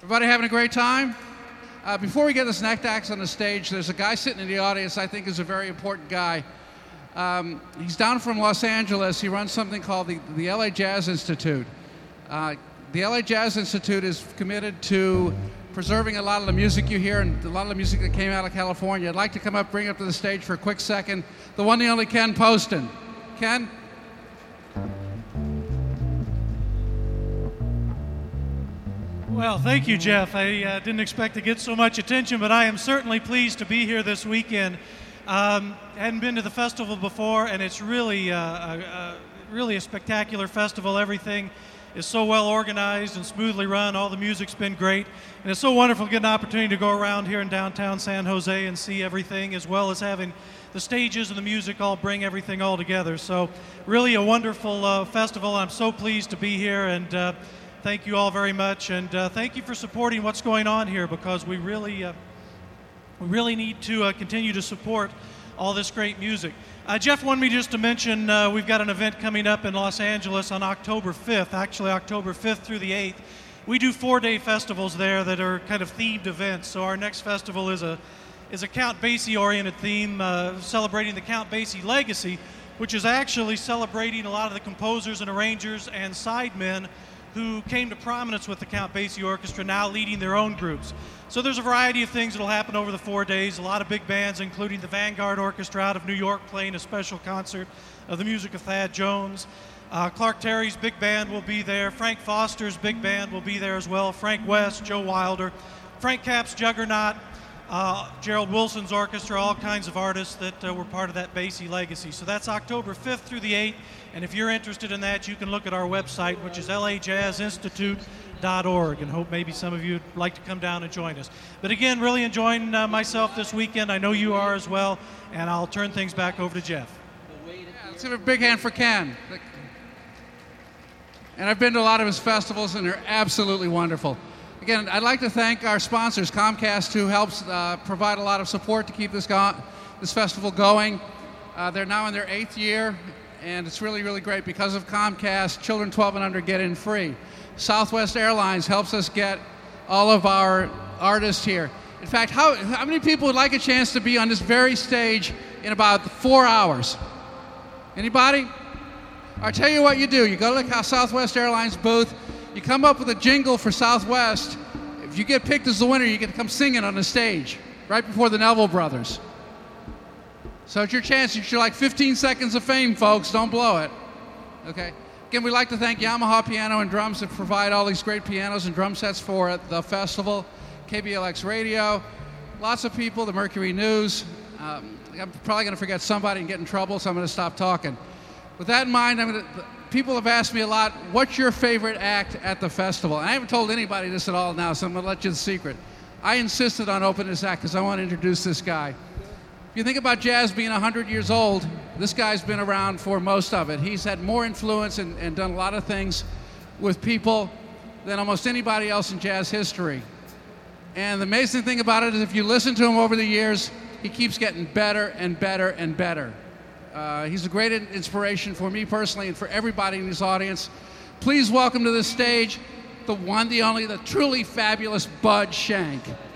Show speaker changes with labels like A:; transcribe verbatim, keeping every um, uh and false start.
A: Everybody having a great time? Uh, before we get this next act on the stage, there's a guy sitting in the audience I think is a very important guy. Um, he's down from Los Angeles. He runs something called the, the L A Jazz Institute. Uh, the L A Jazz Institute is committed to preserving a lot of the music you hear and a lot of the music that came out of California. I'd like to come up, bring up to the stage for a quick second, the one, the only Ken Poston. Ken?
B: Well, thank you, Jeff. I uh, didn't expect to get so much attention, but I am certainly pleased to be here this weekend. Um, hadn't been to the festival before, and it's really, uh, a, a, really a spectacular festival. Everything is so well organized and smoothly run. All the music's been great, and it's so wonderful to get an opportunity to go around here in downtown San Jose and see everything, as well as having the stages and the music all bring everything all together. So really a wonderful uh, festival. I'm so pleased to be here, and uh, thank you all very much, and uh, thank you for supporting what's going on here, because we really, uh, we really need to uh, continue to support all this great music. Uh, Jeff wanted me just to mention uh, we've got an event coming up in Los Angeles on October fifth, actually October fifth through the eighth. We do four-day festivals there that are kind of themed events. So our next festival is a is a Count Basie-oriented theme, uh, celebrating the Count Basie legacy, which is actually celebrating a lot of the composers and arrangers and sidemen who came to prominence with the Count Basie Orchestra, now leading their own groups. So there's a variety of things that will happen over the four days. A lot of big bands, including the Vanguard Orchestra out of New York, playing a special concert of the music of Thad Jones. Uh, Clark Terry's big band will be there. Frank Foster's big band will be there as well. Frank West, Joe Wilder, Frank Capps' Juggernaut, uh, Gerald Wilson's orchestra, all kinds of artists that uh, were part of that Basie legacy. So that's October fifth through the eighth. And if you're interested in that, you can look at our website, which is L A Jazz Institute dot org, and hope maybe some of you would like to come down and join us. But again, really enjoying uh, myself this weekend. I know you are as well, and I'll turn things back over to Jeff.
A: Yeah, let's give a big hand for Ken. And I've been to a lot of his festivals, and they're absolutely wonderful. Again, I'd like to thank our sponsors, Comcast, who helps uh, provide a lot of support to keep this, go- this festival going. Uh, they're now in their eighth year, and it's really, really great. Because of Comcast, children twelve and under get in free. Southwest Airlines helps us get all of our artists here. In fact, how, how many people would like a chance to be on this very stage in about four hours? Anybody? I'll tell you what you do. You go to the Southwest Airlines booth, you come up with a jingle for Southwest. If you get picked as the winner, you get to come singing on the stage right before the Neville Brothers. So it's your chance. It's your like fifteen seconds of fame, folks. Don't blow it. Okay. Again, we'd like to thank Yamaha Piano and Drums that provide all these great pianos and drum sets for the festival. K B L X Radio, lots of people, the Mercury News. Um, I'm probably going to forget somebody and get in trouble, so I'm going to stop talking. With that in mind, I'm going to, people have asked me a lot, what's your favorite act at the festival? And I haven't told anybody this at all now, so I'm going to let you the secret. I insisted on opening this act because I want to introduce this guy. If you think about jazz being one hundred years old, this guy's been around for most of it. He's had more influence and, and done a lot of things with people than almost anybody else in jazz history. And the amazing thing about it is if you listen to him over the years, he keeps getting better and better and better. Uh, he's a great inspiration for me personally and for everybody in this audience. Please welcome to the stage the one, the only, the truly fabulous Bud Shank.